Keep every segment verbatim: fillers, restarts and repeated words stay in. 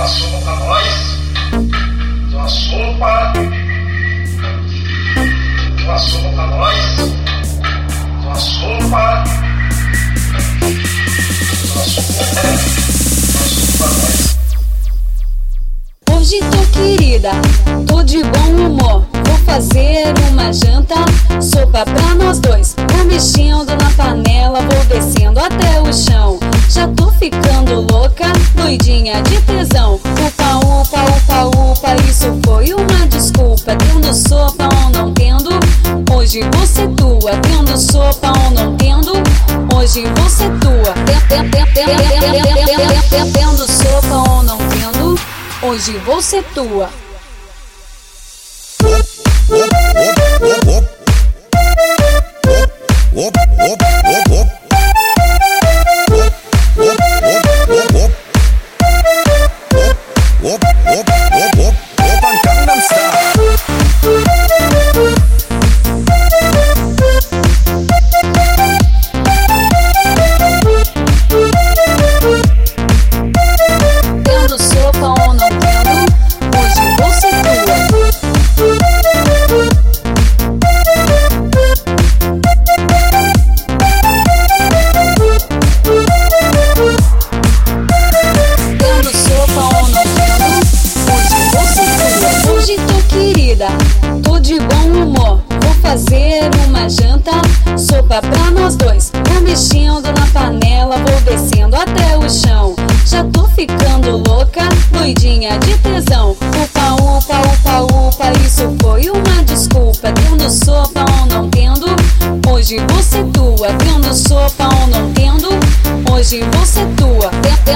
uma sopa pra nós. Uma sopa. Uma sopa pra nós. Uma sopa. Uma sopa. Uma sopa pra nós. Hoje tô querida, tô de bom humor. Vou fazer uma janta, sopa pra nós dois. Vou mexendo na panela, vou descendo até o chão. Já tô ficando louca, doidinha de tesão. Upa, upa, upa, upa, isso foi uma desculpa. Tendo sopa ou não tendo, hoje você tua. Tendo sopa ou não tendo, hoje você tua. Tendo sopa ou não tendo, hoje você tua. Tendo sopa ou não tendo, hoje você tua. Tendo sopa ou não tendo, hoje você tua. Hoje tô querida, tô de bom humor. Vou fazer uma janta, sopa pra nós dois. Vou mexendo na panela, vou descendo até o chão. Já tô ficando louca, doidinha de tesão. Upa, upa, upa, upa, isso foi uma desculpa. Tendo sopa ou não tendo, hoje você tua. Tendo sopa ou não tendo, hoje você tua.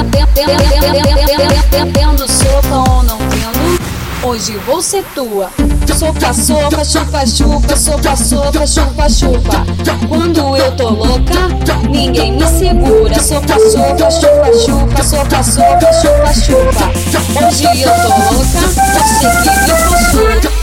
Tendo sopa ou não tendo, hoje você tua. Sopa, sopa, chupa, chupa, sopa, sopa, chupa, chupa. Quando eu tô louca, ninguém me segura. Sopa, sopa, chupa, chupa, sopa, sopa, chupa, chupa. Hoje eu tô louca, você que me postura.